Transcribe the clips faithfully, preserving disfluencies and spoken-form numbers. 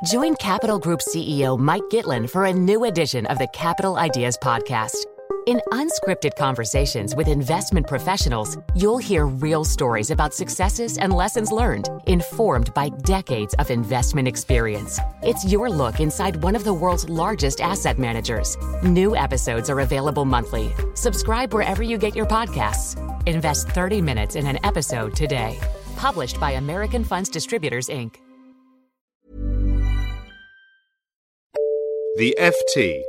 Join Capital Group C E O Mike Gitlin for a new edition of the Capital Ideas Podcast. In unscripted conversations with investment professionals, you'll hear real stories about successes and lessons learned, informed by decades of investment experience. It's your look inside one of the world's largest asset managers. New episodes are available monthly. Subscribe wherever you get your podcasts. Invest thirty minutes in an episode today. Published by American Funds Distributors, Incorporated. The F T.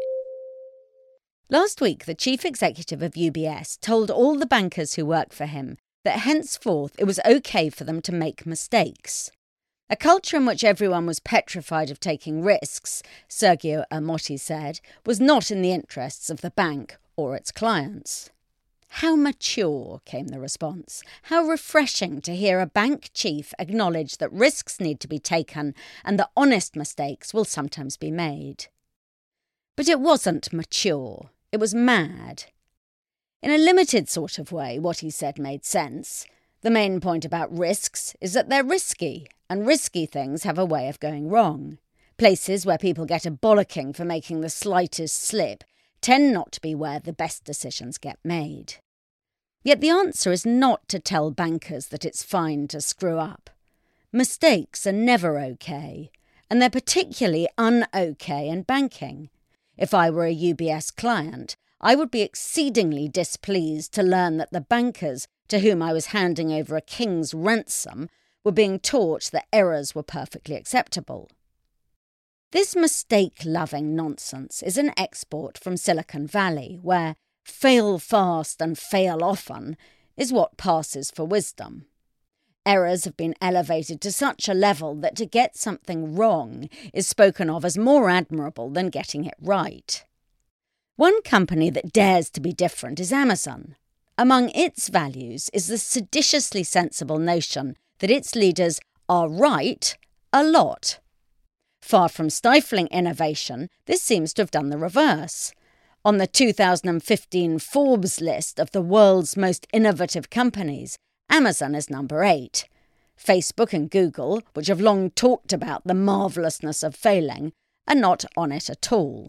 Last week, the chief executive of U B S told all the bankers who work for him that henceforth it was okay for them to make mistakes. A culture in which everyone was petrified of taking risks, Sergio Ermotti said, was not in the interests of the bank or its clients. How mature, came the response. How refreshing to hear a bank chief acknowledge that risks need to be taken and that honest mistakes will sometimes be made. But it wasn't mature. It was mad. In a limited sort of way, what he said made sense. The main point about risks is that they're risky, and risky things have a way of going wrong. Places where people get a bollocking for making the slightest slip tend not to be where the best decisions get made. Yet the answer is not to tell bankers that it's fine to screw up. Mistakes are never okay, and they're particularly un-okay in banking. If I were a U B S client, I would be exceedingly displeased to learn that the bankers to whom I was handing over a king's ransom were being taught that errors were perfectly acceptable. This mistake-loving nonsense is an export from Silicon Valley, where fail fast and fail often is what passes for wisdom. Errors have been elevated to such a level that to get something wrong is spoken of as more admirable than getting it right. One company that dares to be different is Amazon. Among its values is the seditiously sensible notion that its leaders are right a lot. Far from stifling innovation, this seems to have done the reverse. On the two thousand fifteen Forbes list of the world's most innovative companies, Amazon is number eight. Facebook and Google, which have long talked about the marvellousness of failing, are not on it at all.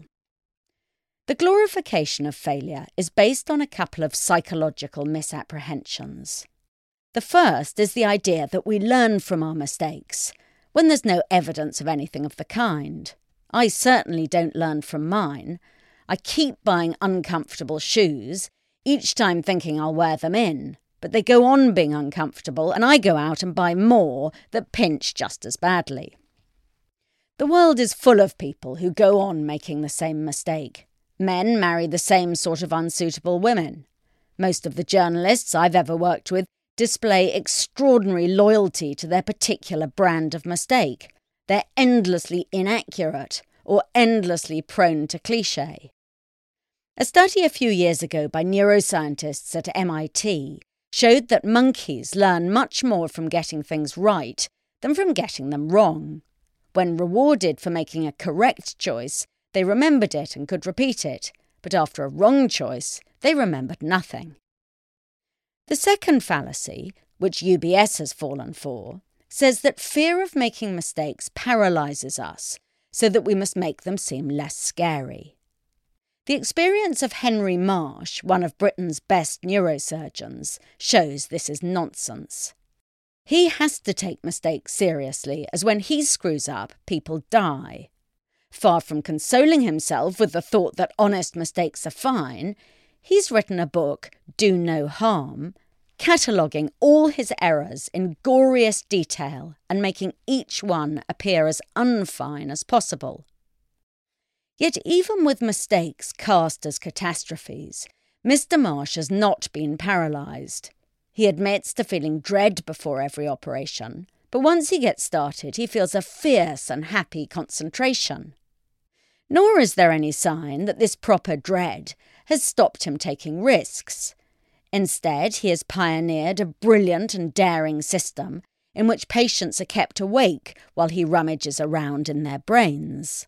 The glorification of failure is based on a couple of psychological misapprehensions. The first is the idea that we learn from our mistakes, when there's no evidence of anything of the kind. I certainly don't learn from mine. I keep buying uncomfortable shoes, each time thinking I'll wear them in. But they go on being uncomfortable, and I go out and buy more that pinch just as badly. The world is full of people who go on making the same mistake. Men marry the same sort of unsuitable women. Most of the journalists I've ever worked with display extraordinary loyalty to their particular brand of mistake. They're endlessly inaccurate or endlessly prone to cliché. A study a few years ago by neuroscientists at M I T showed that monkeys learn much more from getting things right than from getting them wrong. When rewarded for making a correct choice, they remembered it and could repeat it, but after a wrong choice, they remembered nothing. The second fallacy, which U B S has fallen for, says that fear of making mistakes paralyses us so that we must make them seem less scary. The experience of Henry Marsh, one of Britain's best neurosurgeons, shows this is nonsense. He has to take mistakes seriously, as when he screws up, people die. Far from consoling himself with the thought that honest mistakes are fine, he's written a book, Do No Harm, cataloguing all his errors in goriest detail and making each one appear as unfine as possible. Yet even with mistakes cast as catastrophes, Mister Marsh has not been paralysed. He admits to feeling dread before every operation, but once he gets started, he feels a fierce and happy concentration. Nor is there any sign that this proper dread has stopped him taking risks. Instead, he has pioneered a brilliant and daring system in which patients are kept awake while he rummages around in their brains.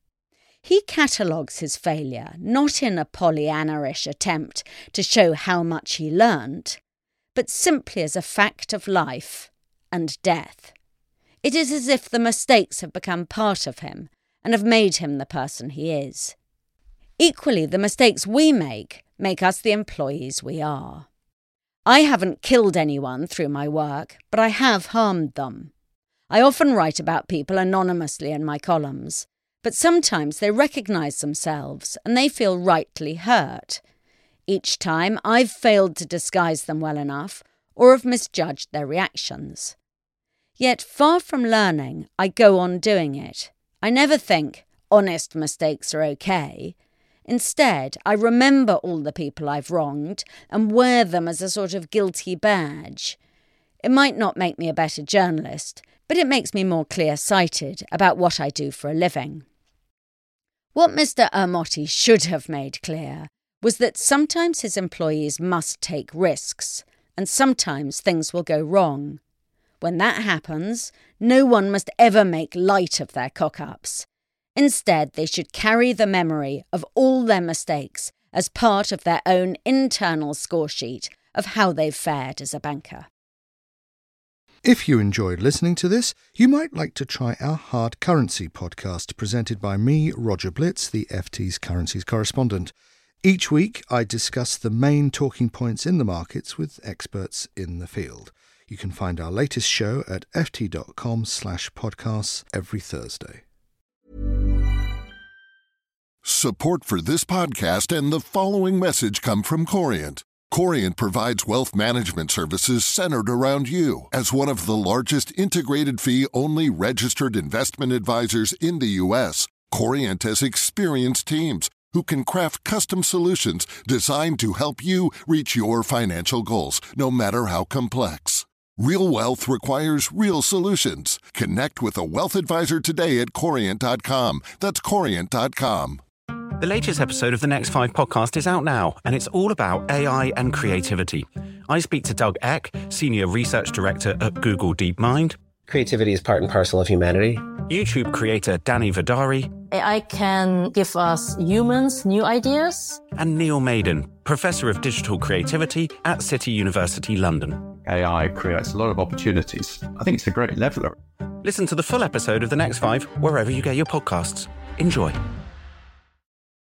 He catalogues his failure not in a Pollyanna-ish attempt to show how much he learnt, but simply as a fact of life and death. It is as if the mistakes have become part of him and have made him the person he is. Equally, the mistakes we make make us the employees we are. I haven't killed anyone through my work, but I have harmed them. I often write about people anonymously in my columns, but sometimes they recognise themselves and they feel rightly hurt. Each time I've failed to disguise them well enough or have misjudged their reactions. Yet far from learning, I go on doing it. I never think, honest mistakes are okay. Instead, I remember all the people I've wronged and wear them as a sort of guilty badge. It might not make me a better journalist, but it makes me more clear-sighted about what I do for a living. What Mister Ermotti should have made clear was that sometimes his employees must take risks, and sometimes things will go wrong. When that happens, no one must ever make light of their cock-ups. Instead, they should carry the memory of all their mistakes as part of their own internal score sheet of how they've fared as a banker. If you enjoyed listening to this, you might like to try our Hard Currency podcast presented by me, Roger Blitz, the F T's currencies correspondent. Each week, I discuss the main talking points in the markets with experts in the field. You can find our latest show at ft.com slash podcasts every Thursday. Support for this podcast and the following message come from Corient. Corient provides wealth management services centered around you. As one of the largest integrated fee-only registered investment advisors in the U S, Corient has experienced teams who can craft custom solutions designed to help you reach your financial goals, no matter how complex. Real wealth requires real solutions. Connect with a wealth advisor today at corient dot com. That's corient dot com. The latest episode of the Next Five podcast is out now, and it's all about A I and creativity. I speak to Doug Eck, Senior Research Director at Google DeepMind. Creativity is part and parcel of humanity. YouTube creator Danny Vidari. A I can give us humans new ideas. And Neil Maiden, Professor of Digital Creativity at City University London. A I creates a lot of opportunities. I think it's a great leveler. Listen to the full episode of The Next Five wherever you get your podcasts. Enjoy.